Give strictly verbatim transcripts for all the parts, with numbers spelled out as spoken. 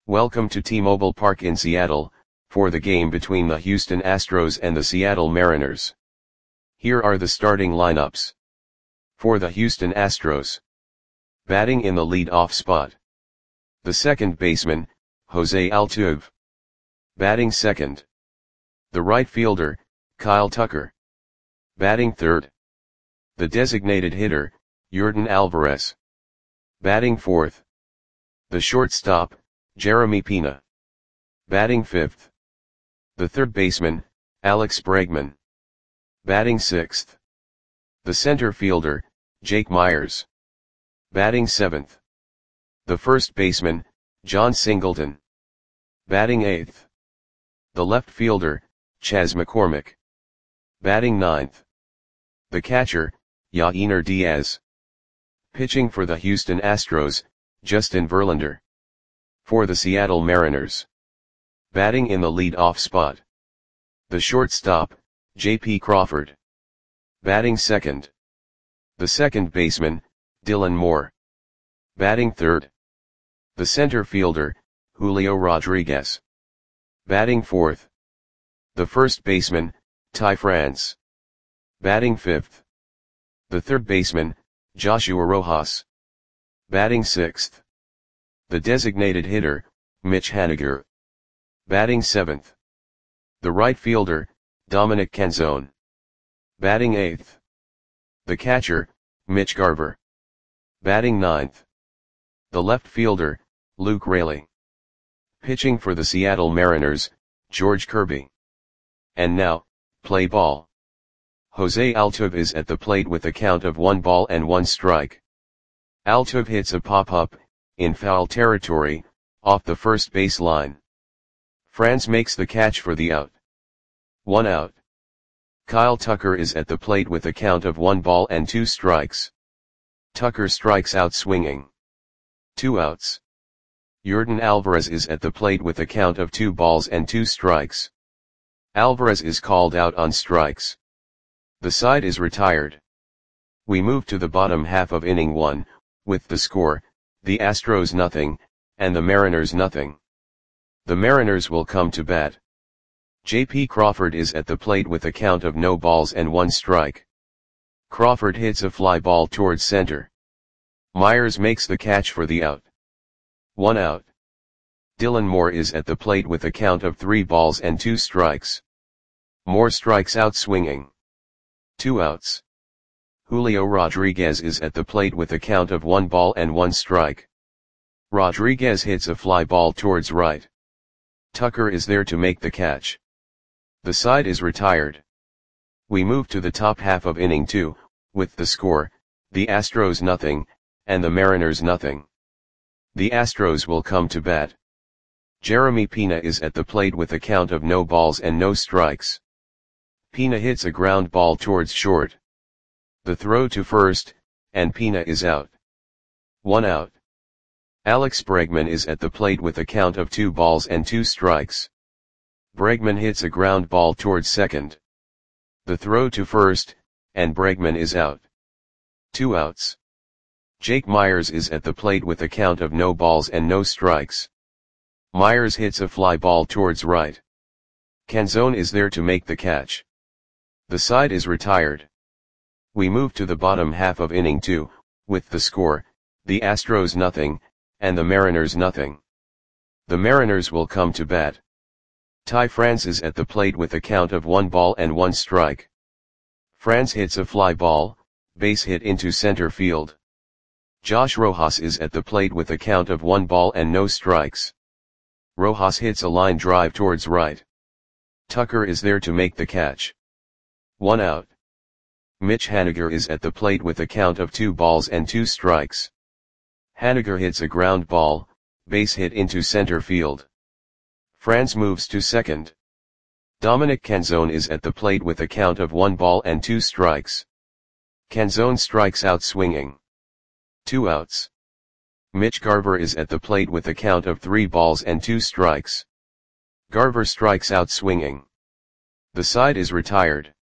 Welcome to T-Mobile Park in Seattle, for the game between the Houston Astros and the Seattle Mariners. Here are the starting lineups. For the Houston Astros. Batting in the lead-off spot. The second baseman, Jose Altuve. Batting second. The right fielder, Kyle Tucker. Batting third. The designated hitter, Yordan Alvarez. Batting fourth. The shortstop, Jeremy Pena. Batting fifth. The third baseman, Alex Bregman. Batting sixth. The center fielder, Jake Meyers. Batting seventh. The first baseman, John Singleton. Batting eighth. The left fielder, Chas McCormick. Batting ninth. The catcher, Yainer Diaz. Pitching for the Houston Astros, Justin Verlander. For the Seattle Mariners. Batting in the lead-off spot. The shortstop, J P Crawford. Batting second. The second baseman, Dylan Moore. Batting third. The center fielder, Julio Rodriguez. Batting fourth. The first baseman, Ty France. Batting fifth. The third baseman, Joshua Rojas. Batting sixth. The designated hitter, Mitch Haniger. Batting seventh. The right fielder, Dominic Canzone. Batting eighth. The catcher, Mitch Garver. Batting ninth. The left fielder, Luke Raley. Pitching for the Seattle Mariners, George Kirby. And now, play ball. Jose Altuve is at the plate with a count of one ball and one strike. Altuve hits a pop-up, in foul territory, off the first base line. France makes the catch for the out. One out. Kyle Tucker is at the plate with a count of one ball and two strikes. Tucker strikes out swinging. Two outs. Yordan Alvarez is at the plate with a count of two balls and two strikes. Alvarez is called out on strikes. The side is retired. We move to the bottom half of inning one, with the score, the Astros nothing, and the Mariners nothing. The Mariners will come to bat. J P Crawford is at the plate with a count of no balls and one strike. Crawford hits a fly ball towards center. Meyers makes the catch for the out. One out. Dylan Moore is at the plate with a count of three balls and two strikes. Moore strikes out swinging. Two outs. Julio Rodriguez is at the plate with a count of one ball and one strike. Rodriguez hits a fly ball towards right. Tucker is there to make the catch. The side is retired. We move to the top half of inning two, with the score, the Astros nothing, and the Mariners nothing. The Astros will come to bat. Jeremy Pena is at the plate with a count of no balls and no strikes. Pena hits a ground ball towards short. The throw to first, and Pena is out. One out. Alex Bregman is at the plate with a count of two balls and two strikes. Bregman hits a ground ball towards second. The throw to first, and Bregman is out. Two outs. Jake Meyers is at the plate with a count of no balls and no strikes. Meyers hits a fly ball towards right. Canzone is there to make the catch. The side is retired. We move to the bottom half of inning two, with the score, the Astros nothing, and the Mariners nothing. The Mariners will come to bat. Ty France is at the plate with a count of one ball and one strike. France hits a fly ball, base hit into center field. Josh Rojas is at the plate with a count of one ball and no strikes. Rojas hits a line drive towards right. Tucker is there to make the catch. One out. Mitch Haniger is at the plate with a count of two balls and two strikes. Haniger hits a ground ball, base hit into center field. France moves to second. Dominic Canzone is at the plate with a count of one ball and two strikes. Canzone strikes out swinging. Two outs. Mitch Garver is at the plate with a count of three balls and two strikes. Garver strikes out swinging. The side is retired.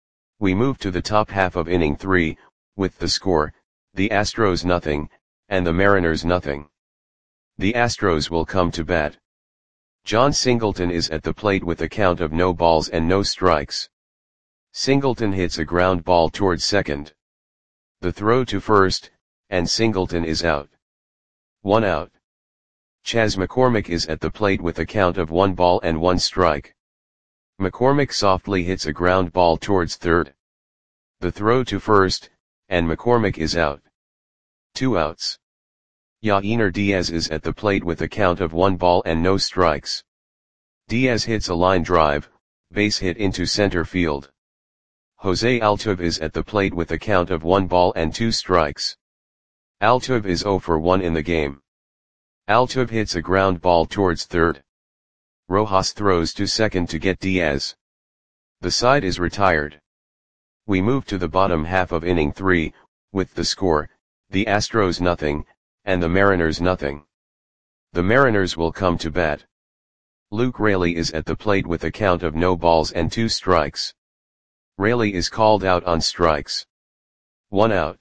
We move to the top half of inning three, with the score, the Astros nothing, and the Mariners nothing. The Astros will come to bat. John Singleton is at the plate with a count of no balls and no strikes. Singleton hits a ground ball towards second. The throw to first, and Singleton is out. One out. Chas McCormick is at the plate with a count of one ball and one strike. McCormick softly hits a ground ball towards third. The throw to first, and McCormick is out. Two outs. Yainer Diaz is at the plate with a count of one ball and no strikes. Diaz hits a line drive, base hit into center field. Jose Altuve is at the plate with a count of one ball and two strikes. Altuve is zero for one in the game. Altuve hits a ground ball towards third. Rojas throws to second to get Diaz. The side is retired. We move to the bottom half of inning three, with the score, the Astros nothing, and the Mariners nothing. The Mariners will come to bat. Luke Raley is at the plate with a count of no balls and two strikes. Raley is called out on strikes. One out.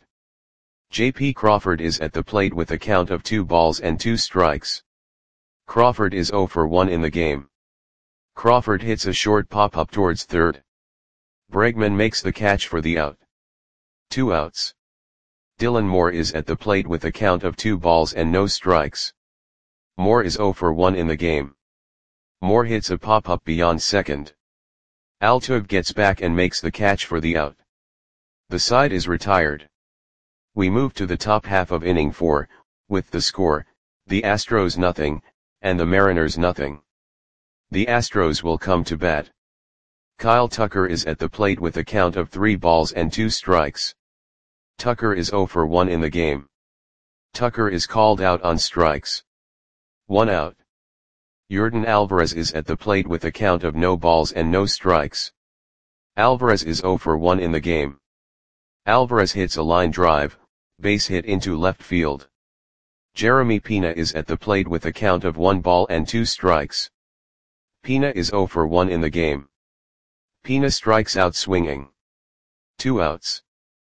J P Crawford is at the plate with a count of two balls and two strikes. Crawford is zero for one in the game. Crawford hits a short pop-up towards third. Bregman makes the catch for the out. Two outs. Dylan Moore is at the plate with a count of two balls and no strikes. Moore is zero for one in the game. Moore hits a pop-up beyond second. Altuve gets back and makes the catch for the out. The side is retired. We move to the top half of inning four, with the score, the Astros nothing, and the Mariners nothing. The Astros will come to bat. Kyle Tucker is at the plate with a count of three balls and two strikes. Tucker is zero for one in the game. Tucker is called out on strikes. One out. Yordan Alvarez is at the plate with a count of no balls and no strikes. Alvarez is zero for one in the game. Alvarez hits a line drive, base hit into left field. Jeremy Pena is at the plate with a count of one ball and two strikes. Pena is zero for one in the game. Pena strikes out swinging. Two outs.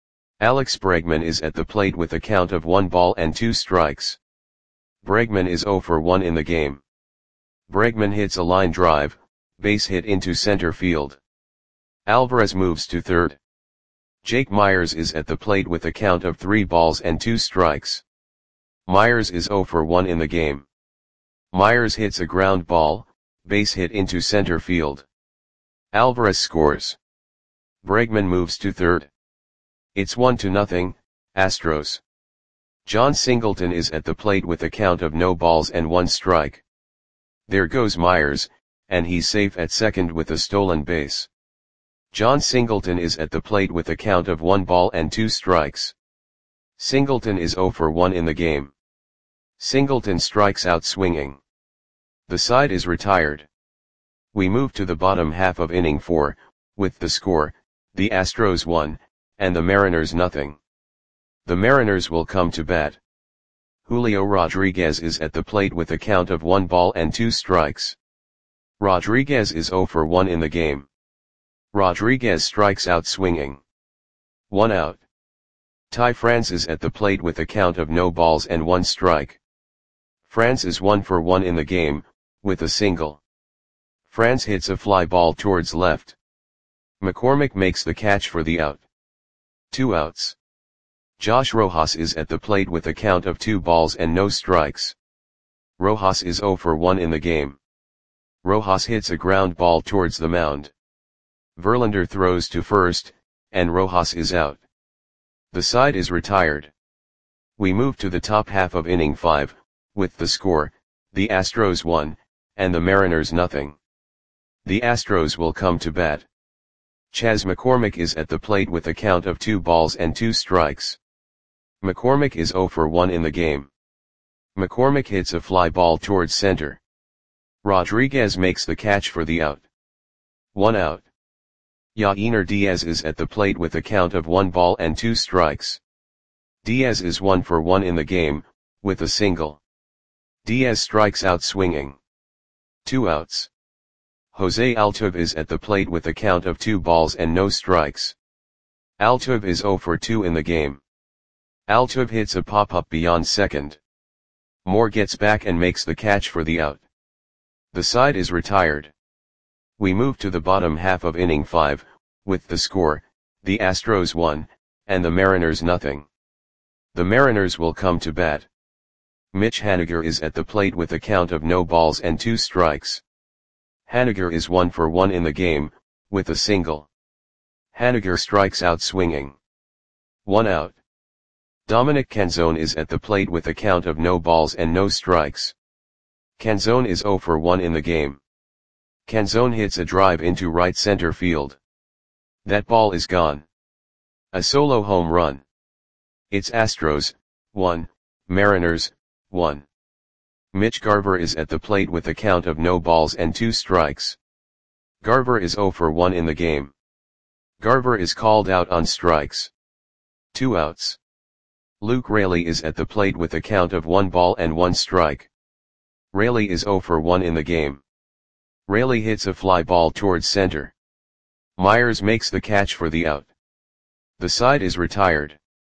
Alex Bregman is at the plate with a count of one ball and two strikes. Bregman is zero for one in the game. Bregman hits a line drive, base hit into center field. Alvarez moves to third. Jake Myers is at the plate with a count of three balls and two strikes. Myers is zero for one in the game. Myers hits a ground ball, base hit into center field. Alvarez scores. Bregman moves to third. It's one to nothing, Astros. John Singleton is at the plate with a count of no balls and one strike. There goes Myers, and he's safe at second with a stolen base. John Singleton is at the plate with a count of one ball and two strikes. Singleton is zero for one in the game. Singleton strikes out swinging. The side is retired. We move to the bottom half of inning four, with the score, the Astros one, and the Mariners nothing. The Mariners will come to bat. Julio Rodriguez is at the plate with a count of one ball and two strikes. Rodriguez is zero for one in the game. Rodriguez strikes out swinging. One out. Ty France is at the plate with a count of no balls and one strike. France is one for one in the game, with a single. France hits a fly ball towards left. McCormick makes the catch for the out. Two outs. Josh Rojas is at the plate with a count of two balls and no strikes. Rojas is zero for one in the game. Rojas hits a ground ball towards the mound. Verlander throws to first, and Rojas is out. The side is retired. We move to the top half of inning five, with the score, the Astros one, and the Mariners nothing. The Astros will come to bat. Chas McCormick is at the plate with a count of two balls and two strikes. McCormick is zero for one in the game. McCormick hits a fly ball towards center. Rodriguez makes the catch for the out. One out. Yainer Diaz is at the plate with a count of one ball and two strikes. Diaz is one for one in the game, with a single. Diaz strikes out swinging. Two outs. Jose Altuve is at the plate with a count of two balls and no strikes. Altuve is zero for two in the game. Altuve hits a pop-up beyond second. Moore gets back and makes the catch for the out. The side is retired. We move to the bottom half of inning five, with the score, the Astros one, and the Mariners nothing. The Mariners will come to bat. Mitch Haniger is at the plate with a count of no balls and two strikes. Haniger is one for one in the game, with a single. Haniger strikes out swinging. One out. Dominic Canzone is at the plate with a count of no balls and no strikes. Canzone is zero for one in the game. Canzone hits a drive into right center field. That ball is gone. A solo home run. It's Astros, one, Mariners, one. Mitch Garver is at the plate with a count of no balls and two strikes. Garver is zero for one in the game. Garver is called out on strikes. Two outs. Luke Raley is at the plate with a count of one ball and one strike. Raley is zero for one in the game. Raley hits a fly ball towards center. Myers makes the catch for the out. The side is retired.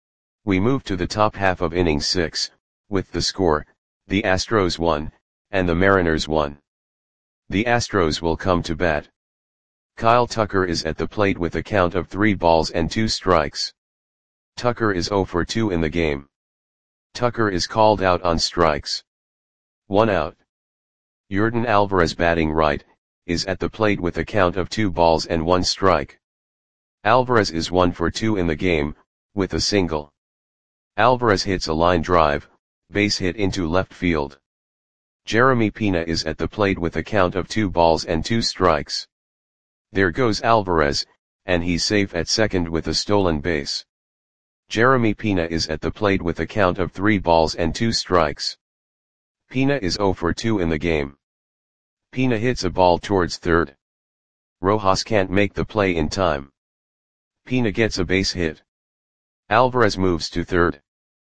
We move to the top half of inning six, with the score, the Astros one, and the Mariners one. The Astros will come to bat. Kyle Tucker is at the plate with a count of three balls and two strikes. Tucker is zero for two in the game. Tucker is called out on strikes. One out. Yordan Alvarez, batting right, is at the plate with a count of two balls and one strike. Alvarez is one for two in the game, with a single. Alvarez hits a line drive, base hit into left field. Jeremy Pena is at the plate with a count of two balls and two strikes. There goes Alvarez, and he's safe at second with a stolen base. Jeremy Pena is at the plate with a count of three balls and two strikes. Pena is zero for two in the game. Pena hits a ball towards third. Rojas can't make the play in time. Pena gets a base hit. Alvarez moves to third.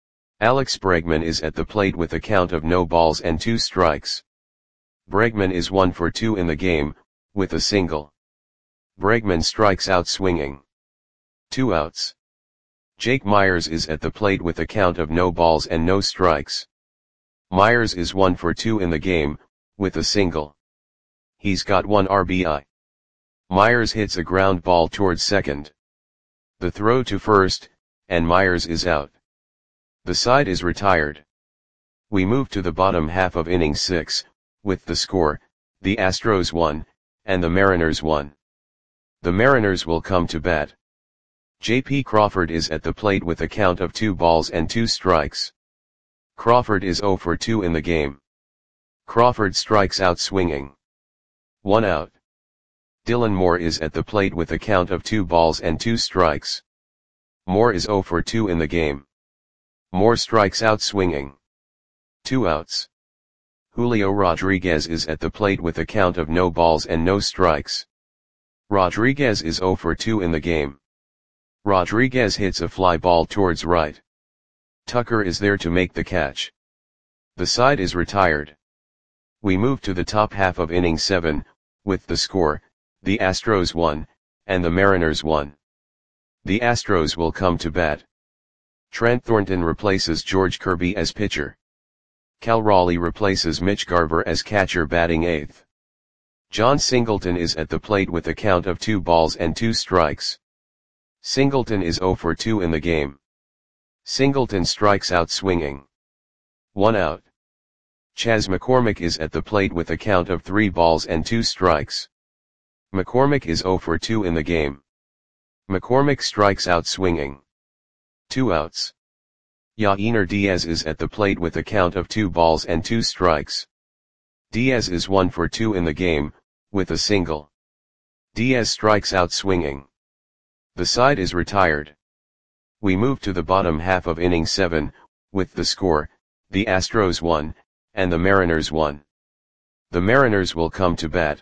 Alex Bregman is at the plate with a count of no balls and two strikes. Bregman is one for two in the game, with a single. Bregman strikes out swinging. Two outs. Jake Myers is at the plate with a count of no balls and no strikes. Myers is one for two in the game, with a single. He's got one R B I. Myers hits a ground ball towards second. The throw to first, and Myers is out. The side is retired. We move to the bottom half of inning six, with the score, the Astros one, and the Mariners one. The Mariners will come to bat. J P Crawford is at the plate with a count of two balls and two strikes. Crawford is zero for two in the game. Crawford strikes out swinging. One out. Dylan Moore is at the plate with a count of two balls and two strikes. Moore is zero for two in the game. Moore strikes out swinging. Two outs. Julio Rodriguez is at the plate with a count of no balls and no strikes. Rodriguez is zero for two in the game. Rodriguez hits a fly ball towards right. Tucker is there to make the catch. The side is retired. We move to the top half of inning seven, with the score, the Astros one, and the Mariners one. The Astros will come to bat. Trent Thornton replaces George Kirby as pitcher. Cal Raleigh replaces Mitch Garver as catcher, batting eighth. John Singleton is at the plate with a count of two balls and two strikes. Singleton is zero for two in the game. Singleton strikes out swinging. One out. Chas McCormick is at the plate with a count of three balls and two strikes. McCormick is zero for two in the game. McCormick strikes out swinging. Two outs. Yainer Diaz is at the plate with a count of two balls and two strikes. Diaz is one for two in the game, with a single. Diaz strikes out swinging. The side is retired. We move to the bottom half of inning seven, with the score, the Astros one, and the Mariners one. The Mariners will come to bat.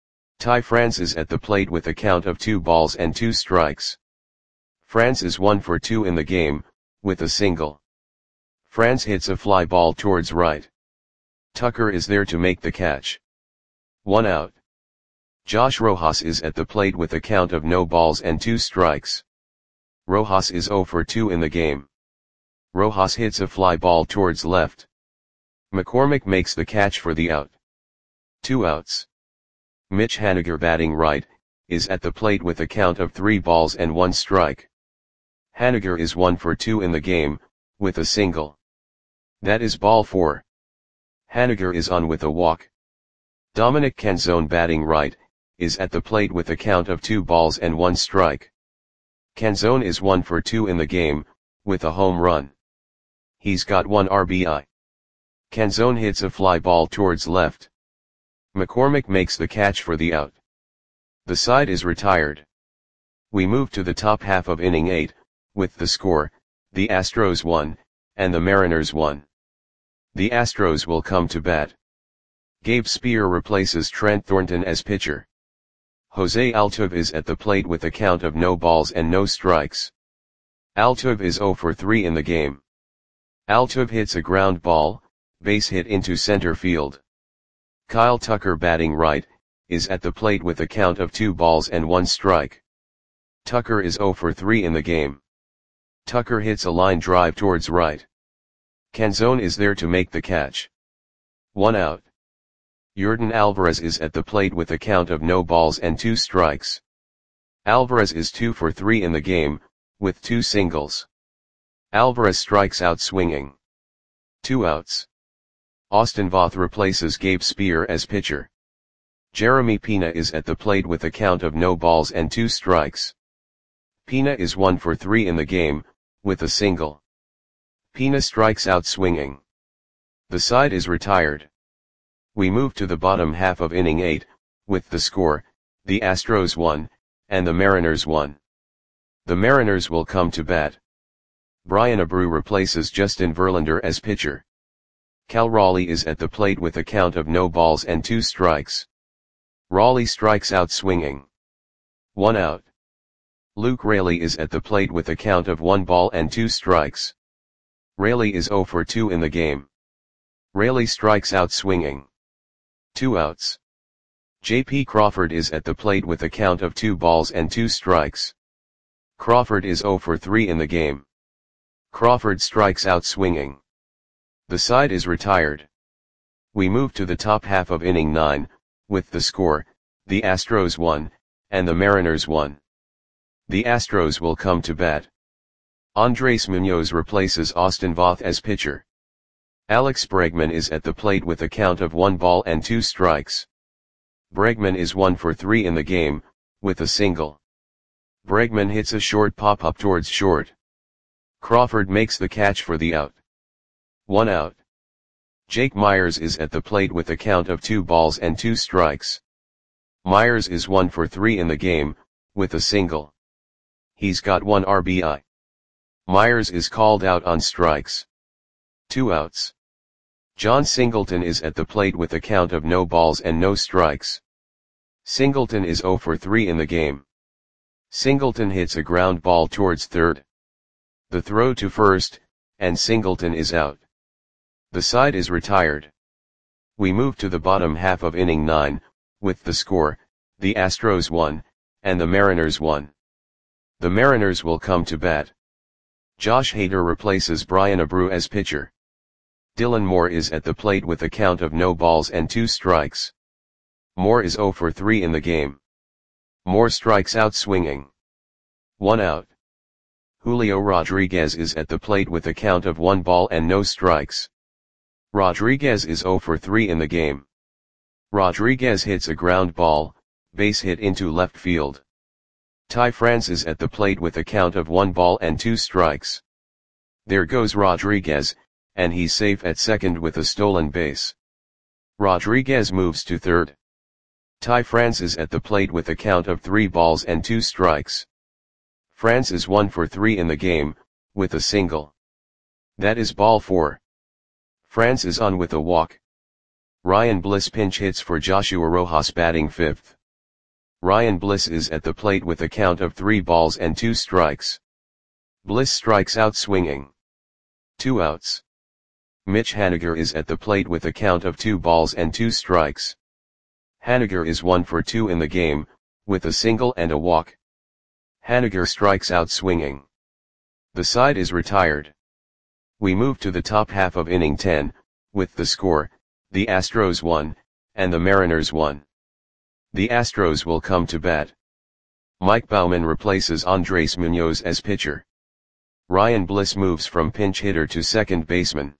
Ty France is at the plate with a count of two balls and two strikes. France is one for two in the game, with a single. France hits a fly ball towards right. Tucker is there to make the catch. One out. Josh Rojas is at the plate with a count of no balls and two strikes. Rojas is zero for two in the game. Rojas hits a fly ball towards left. McCormick makes the catch for the out. Two outs. Mitch Haniger, batting right, is at the plate with a count of three balls and one strike. Haniger is one for two in the game, with a single. That is ball four. Haniger is on with a walk. Dominic Canzone, batting right, is at the plate with a count of two balls and one strike. Canzone is one for two in the game, with a home run. He's got one R B I. Canzone hits a fly ball towards left. McCormick makes the catch for the out. The side is retired. We move to the top half of inning eight, with the score, the Astros won, and the Mariners won. The Astros will come to bat. Gabe Spear replaces Trent Thornton as pitcher. Jose Altuve is at the plate with a count of no balls and no strikes. Altuve is zero for three in the game. Altuve hits a ground ball, base hit into center field. Kyle Tucker, batting right, is at the plate with a count of two balls and one strike. Tucker is zero for three in the game. Tucker hits a line drive towards right. Canzone is there to make the catch. One out. Yordan Alvarez is at the plate with a count of no balls and two strikes. Alvarez is two for three in the game, with two singles. Alvarez strikes out swinging. Two outs. Austin Voth replaces Gabe Spear as pitcher. Jeremy Pena is at the plate with a count of no balls and two strikes. Pena is one for three in the game, with a single. Pena strikes out swinging. The side is retired. We move to the bottom half of inning eight, with the score, the Astros won, and the Mariners won. The Mariners will come to bat. Brian Abreu replaces Justin Verlander as pitcher. Cal Raleigh is at the plate with a count of no balls and two strikes. Raleigh strikes out swinging. One out. Luke Raley is at the plate with a count of one ball and two strikes. Raley is zero for two in the game. Raley strikes out swinging. Two outs. J P Crawford is at the plate with a count of two balls and two strikes. Crawford is zero for three in the game. Crawford strikes out swinging. The side is retired. We move to the top half of inning nine, with the score, the Astros won, and the Mariners won. The Astros will come to bat. Andres Munoz replaces Austin Voth as pitcher. Alex Bregman is at the plate with a count of one ball and two strikes. Bregman is one for three in the game, with a single. Bregman hits a short pop-up towards short. Crawford makes the catch for the out. One out. Jake Myers is at the plate with a count of two balls and two strikes. Myers is one for three in the game, with a single. He's got one R B I. Myers is called out on strikes. Two outs. John Singleton is at the plate with a count of no balls and no strikes. Singleton is zero for three in the game. Singleton hits a ground ball towards third. The throw to first, and Singleton is out. The side is retired. We move to the bottom half of inning nine, with the score, the Astros won, and the Mariners won. The Mariners will come to bat. Josh Hader replaces Brian Abreu as pitcher. Dylan Moore is at the plate with a count of no balls and two strikes. Moore is zero for three in the game. Moore strikes out swinging. One out. Julio Rodriguez is at the plate with a count of one ball and no strikes. Rodriguez is zero for three in the game. Rodriguez hits a ground ball, base hit into left field. Ty France is at the plate with a count of one ball and two strikes. There goes Rodriguez, and he's safe at second with a stolen base. Rodriguez moves to third. Ty France is at the plate with a count of three balls and two strikes. France is one for three in the game, with a single. That is ball four. France is on with a walk. Ryan Bliss pinch hits for Joshua Rojas, batting fifth. Ryan Bliss is at the plate with a count of three balls and two strikes. Bliss strikes out swinging. Two outs. Mitch Haniger is at the plate with a count of two balls and two strikes. Haniger is one for two in the game, with a single and a walk. Haniger strikes out swinging. The side is retired. We move to the top half of inning ten, with the score, the Astros won, and the Mariners won. The Astros will come to bat. Mike Baumann replaces Andres Munoz as pitcher. Ryan Bliss moves from pinch hitter to second baseman.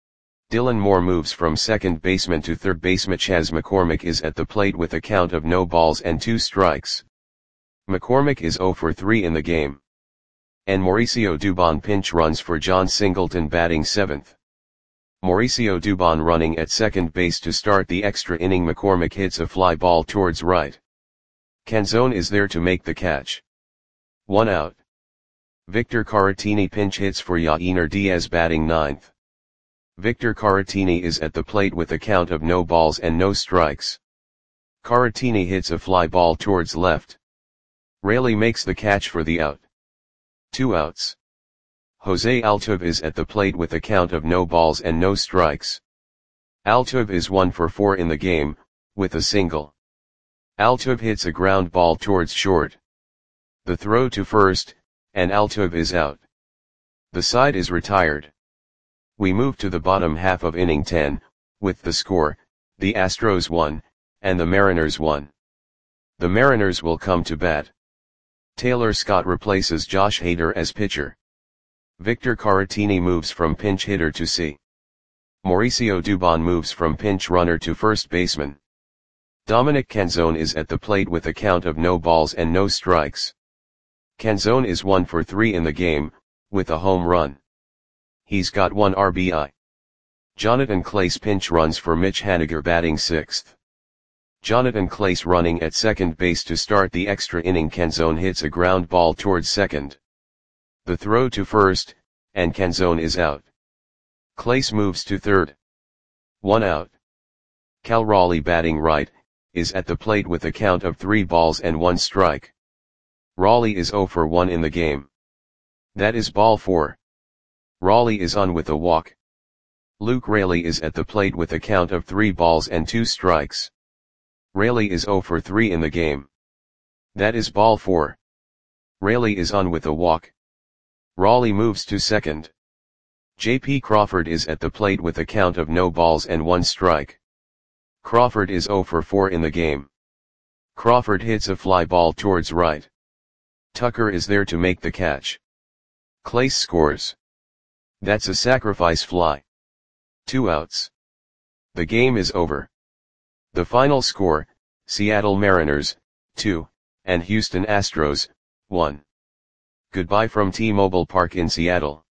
Dylan Moore moves from second baseman to third baseman. Chas McCormick is at the plate with a count of no balls and two strikes. McCormick is zero for three in the game. And Mauricio Dubon pinch runs for John Singleton batting seventh. Mauricio Dubon running at second base to start the extra inning. McCormick hits a fly ball towards right. Canzone is there to make the catch. One out. Victor Caratini pinch hits for Yainer Diaz batting ninth. Victor Caratini is at the plate with a count of no balls and no strikes. Caratini hits a fly ball towards left. Raley makes the catch for the out. Two outs. Jose Altuve is at the plate with a count of no balls and no strikes. Altuve is one for four in the game, with a single. Altuve hits a ground ball towards short. The throw to first, and Altuve is out. The side is retired. We move to the bottom half of inning ten, with the score, the Astros won, and the Mariners won. The Mariners will come to bat. Taylor Scott replaces Josh Hader as pitcher. Victor Caratini moves from pinch hitter to C. Mauricio Dubon moves from pinch runner to first baseman. Dominic Canzone is at the plate with a count of no balls and no strikes. Canzone is one for three in the game, with a home run. He's got one R B I. Jonathan Clase pinch runs for Mitch Haniger batting sixth. Jonathan Clase running at second base to start the extra inning. Canzone hits a ground ball towards second. The throw to first, and Canzone is out. Clase moves to third. One out. Cal Raleigh batting right, is at the plate with a count of three balls and one strike. Raleigh is zero for one in the game. That is ball four. Raleigh is on with a walk. Luke Raley is at the plate with a count of three balls and two strikes. Raley is zero for three in the game. That is ball four. Raley is on with a walk. Raleigh moves to second. J P Crawford is at the plate with a count of no balls and one strike. Crawford is zero for four in the game. Crawford hits a fly ball towards right. Tucker is there to make the catch. Clase scores. That's a sacrifice fly. Two outs. The game is over. The final score, Seattle Mariners, two, and Houston Astros, one. Goodbye from T-Mobile Park in Seattle.